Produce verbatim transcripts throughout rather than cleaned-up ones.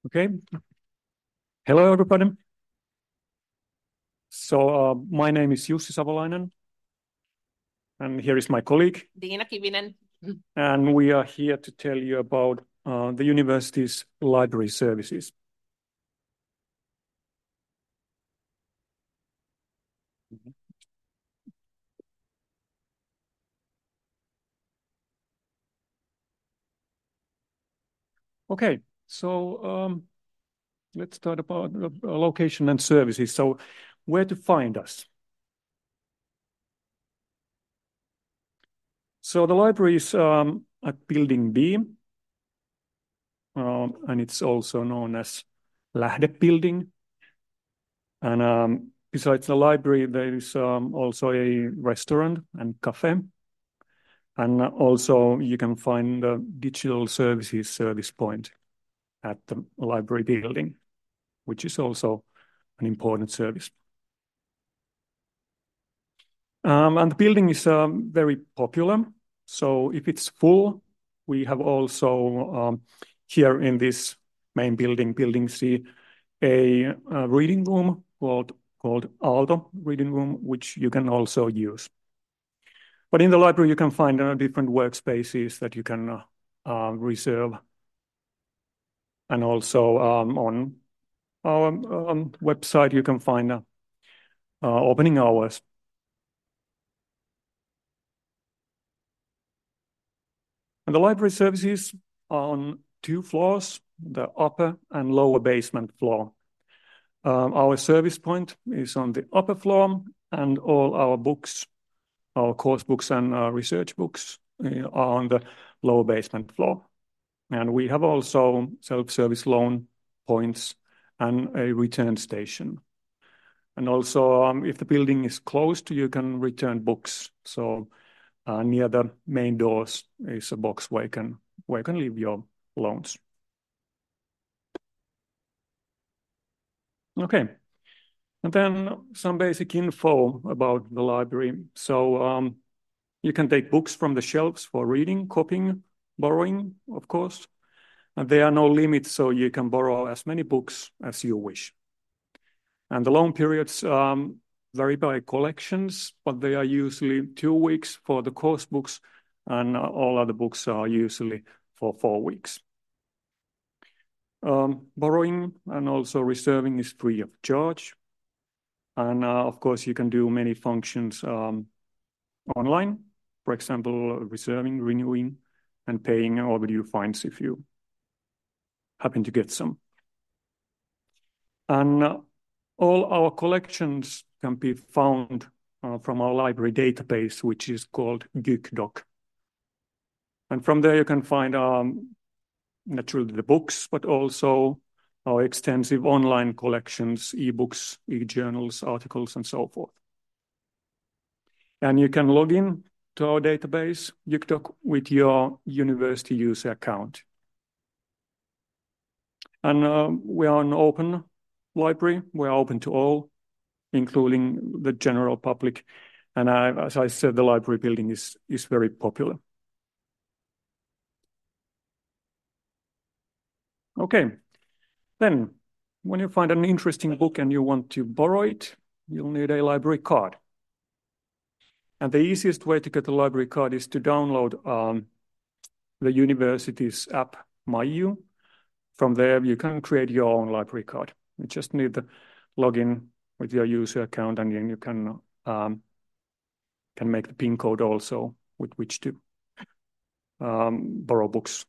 Okay. Hello, everybody. So uh, my name is Jussi Savolainen, and here is my colleague. Tiina Kivinen. And we are here to tell you about uh, the university's library services. Okay, so um, let's start about the location and services. So where to find us? So the library is um, at Building B, um, and it's also known as Lähde Building. And um, besides the library, there is um, also a restaurant and cafe. And also you can find the digital services service point at the library building, which is also an important service. Um, and the building is um, very popular. So if it's full, we have also um, here in this main building, Building C, a, a reading room called, called Aalto Reading Room, which you can also use. But in the library, you can find uh, different workspaces that you can uh, uh, reserve. And also um, on our um, website, you can find uh, uh, opening hours. And the library services are on two floors, the upper and lower basement floor. Um, our service point is on the upper floor, and all our books, our course books and uh, research books uh, are on the lower basement floor. And we have also self-service loan points and a return station. And also, um, if the building is closed, you can return books. So uh, near the main doors is a box where you can, where you can leave your loans. Okay. And then some basic info about the library. So um, you can take books from the shelves for reading, copying, borrowing, of course. And there are no limits, so you can borrow as many books as you wish. And the loan periods um, vary by collections, but they are usually two weeks for the course books, and uh, all other books are usually for four weeks. Um, borrowing and also reserving is free of charge. And uh, of course, you can do many functions um, online, for example, reserving, renewing, and paying overdue fines if you happen to get some. And uh, all our collections can be found uh, from our library database, which is called GyKDoc. And from there you can find um, naturally the books, but also our extensive online collections, ebooks, e-journals, articles, and so forth. And you can log in to our database, GyKDoc, with your university user account. And uh, we are an open library. We are open to all, including the general public. And I, as I said, the library building is, is very popular. Okay, then when you find an interesting book and you want to borrow it, you'll need a library card. And the easiest way to get a library card is to download um, the university's app, MyU. From there, you can create your own library card. You just need to log in with your user account, and then you can um, can make the PIN code also with which to um, borrow books.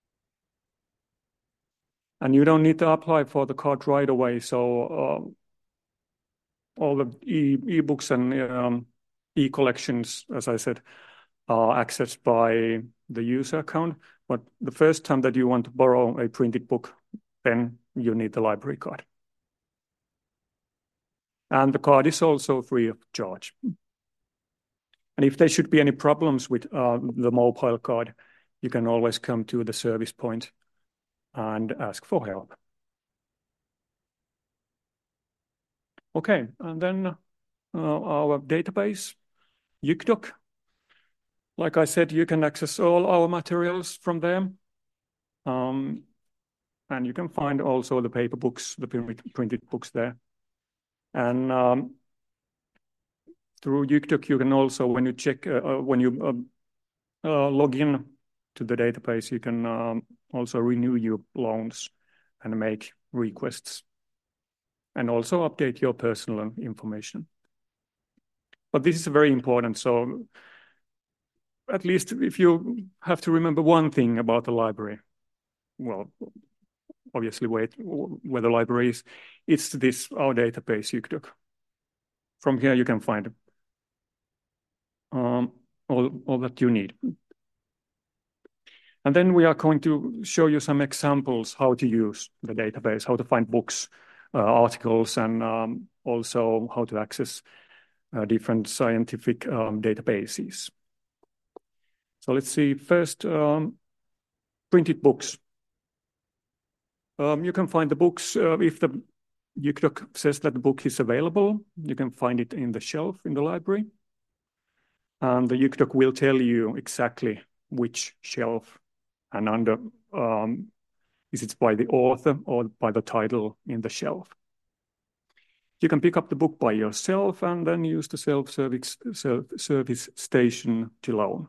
And you don't need to apply for the card right away. So uh, all the e ebooks and um, e-collections, as I said, are accessed by the user account. But the first time that you want to borrow a printed book, then you need the library card. And the card is also free of charge. And if there should be any problems with uh, the mobile card, you can always come to the service point and ask for help. Okay, and then uh, our database, GyKDoc. Like I said, you can access all our materials from there. Um, And you can find also the paper books, the printed books there. And um, through YuKDoc, you can also, when you check, uh, when you uh, uh, log in to the database, you can um, also renew your loans and make requests, and also update your personal information. But this is very important. So at least if you have to remember one thing about the library, well, obviously where, it, where the library is, it's this, our database, YuKDoc. From here, you can find um, all, all that you need. And then we are going to show you some examples how to use the database, how to find books, uh, articles, and um, also how to access uh, different scientific um, databases. So let's see, first, um, printed books. Um, you can find the books, uh, if the YuKDoc says that the book is available, you can find it in the shelf in the library. And the YuKDoc will tell you exactly which shelf and under, um, is it by the author or by the title in the shelf. You can pick up the book by yourself and then use the self-service self-service station to loan.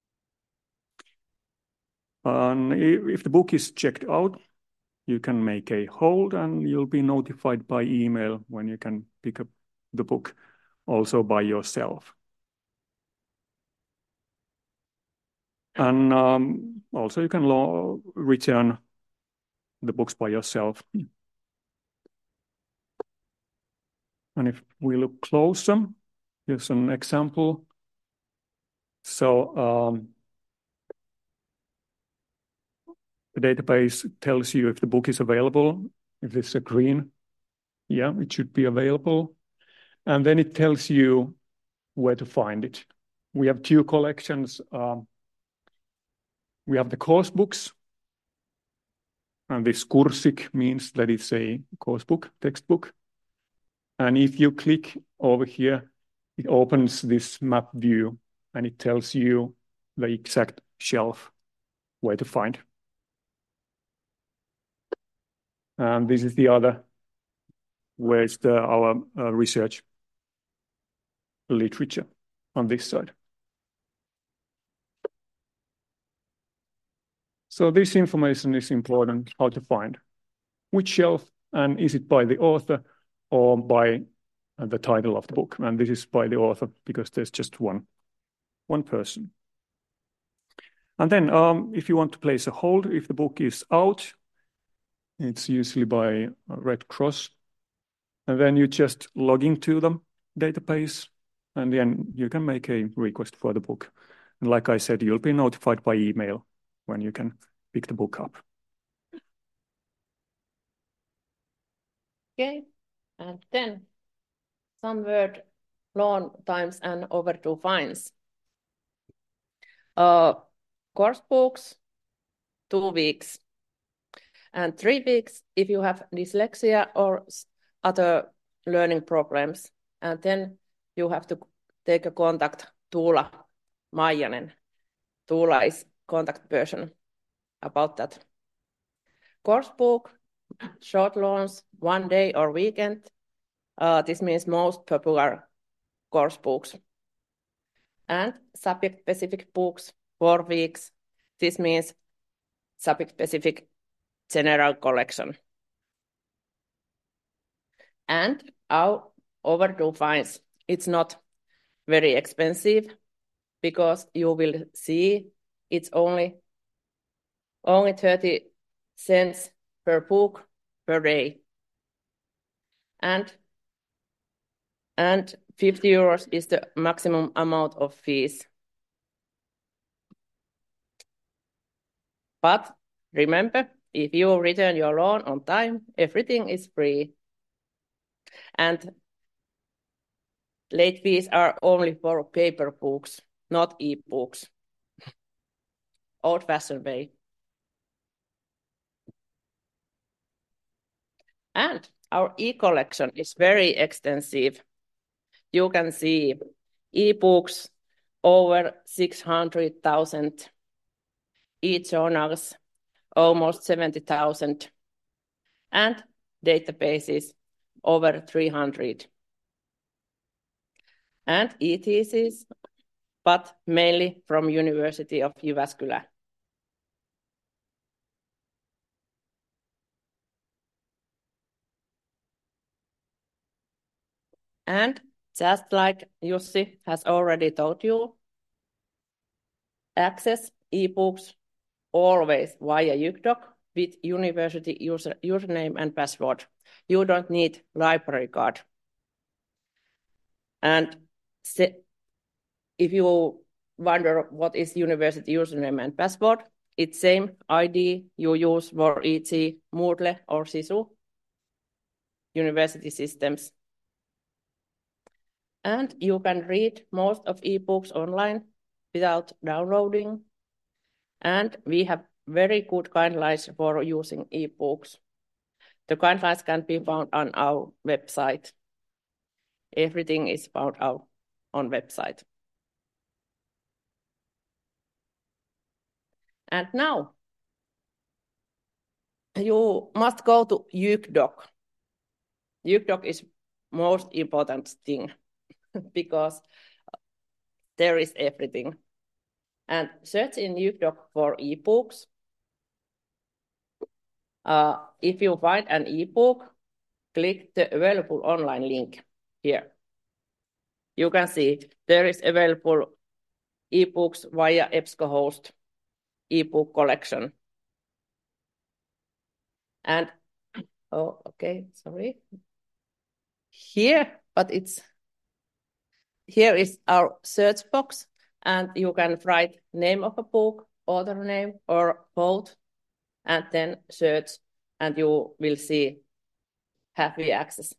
And if the book is checked out, you can make a hold and you'll be notified by email when you can pick up the book also by yourself. And um, also you can return the books by yourself. And if we look closer, here's an example. So um, the database tells you if the book is available. If it's a green, yeah, it should be available. And then it tells you where to find it. We have two collections. Um, we have the course books. And this kursik means that it's a course book, textbook. And if you click over here, it opens this map view and it tells you the exact shelf where to find. And this is the other, where is the, our uh, research literature on this side. So this information is important, how to find which shelf, and is it by the author or by the title of the book. And this is by the author because there's just one, one person. And then um, if you want to place a hold, if the book is out, it's usually by a red cross. And then you just log into the database and then you can make a request for the book. And like I said, you'll be notified by email when you can pick the book up. Okay, and then some word loan times and overdue fines. Uh, course books, two weeks. And three weeks if you have dyslexia or other learning problems. And then you have to take a contact Tuula Maijanen. Tuula is contact person about that. Course book, short loans, one day or weekend. Uh, this means most popular course books. And subject-specific books, four weeks. This means subject-specific general collection. And our overdue fines, it's not very expensive because you will see it's only, only thirty cents per book per day. And, and fifty euros is the maximum amount of fees. But remember, if you return your loan on time, everything is free. And late fees are only for paper books, not e-books. Old-fashioned way. And our e-collection is very extensive. You can see e-books over six hundred thousand, e-journals almost seventy thousand, and databases over three hundred. And e-theses, but mainly from University of Jyväskylä. And just like Jussi has already told you, access ebooks always via YuKDoc with university user, username and password. You don't need library card. And if you wonder what is university username and password, it's same I D you use for E T, Moodle or Sisu university systems. And you can read most of ebooks online without downloading. And we have very good guidelines for using ebooks. The guidelines can be found on our website. Everything is found out on website. And now you must go to YuKDoc. YuKDoc is most important thing because there is everything. And search in YuKDoc for ebooks. Uh, if you find an ebook, click the available online link here. You can see there is available ebooks via EBSCOhost ebook collection. And, oh, okay, sorry. Here, but it's, here is our search box, and you can write name of a book, author name, or both, and then search, and you will see have we access.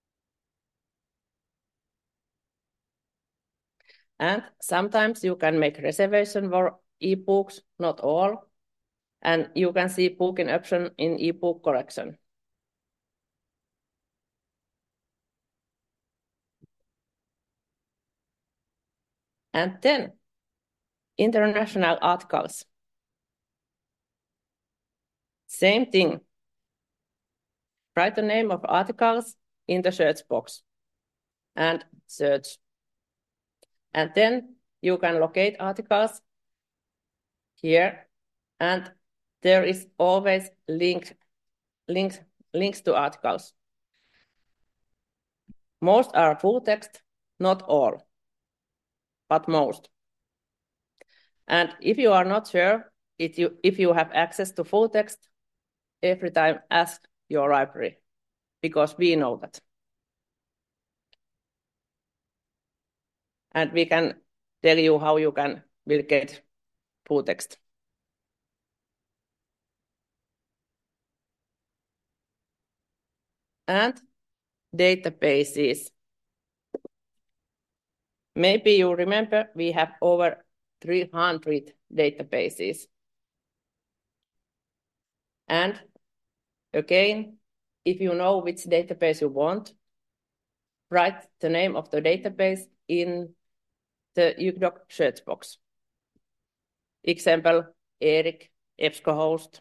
And sometimes you can make reservation for ebooks, not all, and you can see booking option in ebook collection. And then international articles. Same thing. Write the name of articles in the search box and search. And then you can locate articles here, and there is always link, links, links to articles. Most are full text, not all, but most. And if you are not sure if you, if you have access to full text, every time ask your library, because we know that. And we can tell you how you can will get full text. And databases. Maybe you remember we have over three hundred databases. And again, if you know which database you want, write the name of the database in the YuKDoc search box. Example, Erik, EBSCOhost.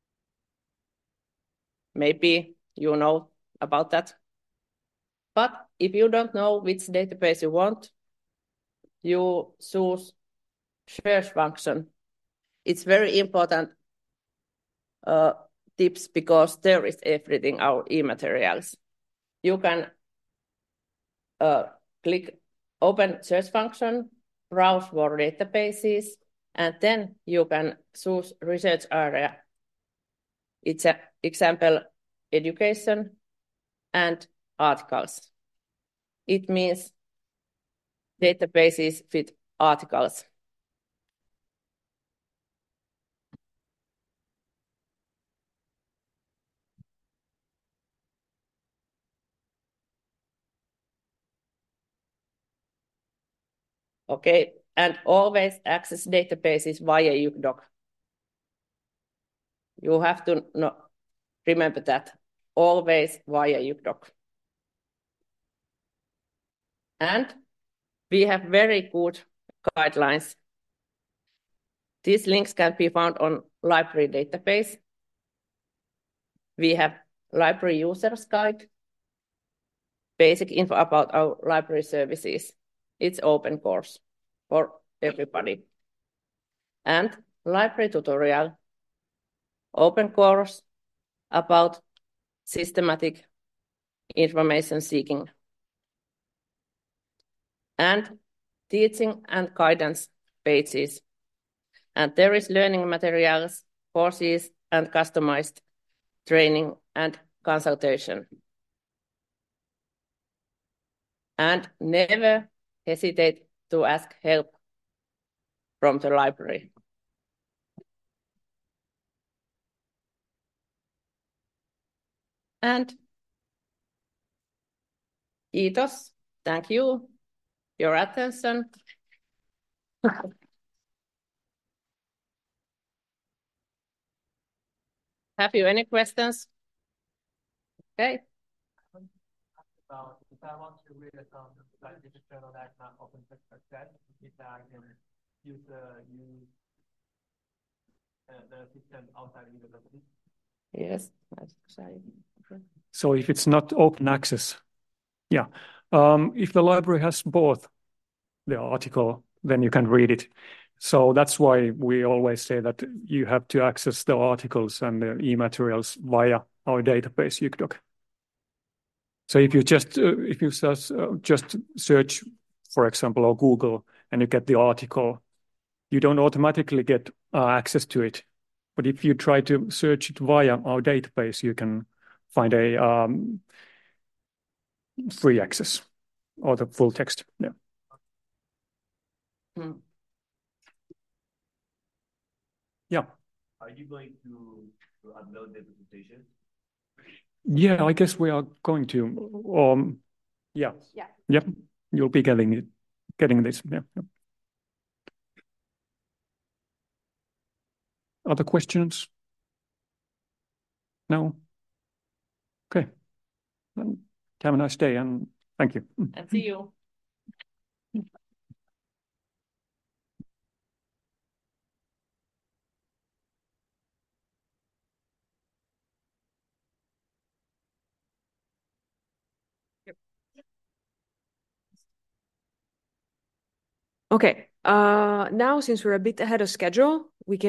Maybe you know about that. But if you don't know which database you want, you choose search function. It's very important uh, tips because there is everything, our e-materials. You can uh, click open search function, browse for databases, and then you can choose research area. It's an example, education and articles. It means databases with articles. Okay, and always access databases via YuKDoc. You have to know, remember that, always via YuKDoc. And we have very good guidelines. These links can be found on library database. We have library user's guide, basic info about our library services. It's open course for everybody. And library tutorial, open course about systematic information seeking. And teaching and guidance pages. And there is learning materials, courses, and customized training and consultation. And never hesitate to ask help from the library. And kiitos, thank you, your attention. Have you any questions? Okay. About if I want to read some scientific journal that's not open text like that, if I can use the use uh, the system outside university. Yes. So if it's not open access, yeah. Um, if the library has both the article, then you can read it. So that's why we always say that you have to access the articles and the e-materials via our database, UKDoc. So if you just uh, if you just, uh, just search, for example, or Google, and you get the article, you don't automatically get uh, access to it. But if you try to search it via our database, you can find a um, free access or the full text. Yeah. Hmm. Yeah. Are you going to, to upload the presentation? Yeah, I guess we are going to. Um, yeah. Yeah. Yep. You'll be getting it, getting this. Yeah. Yeah. Other questions? No. Okay. Then have a nice day and thank you. And see you. Okay, uh, now since we're a bit ahead of schedule,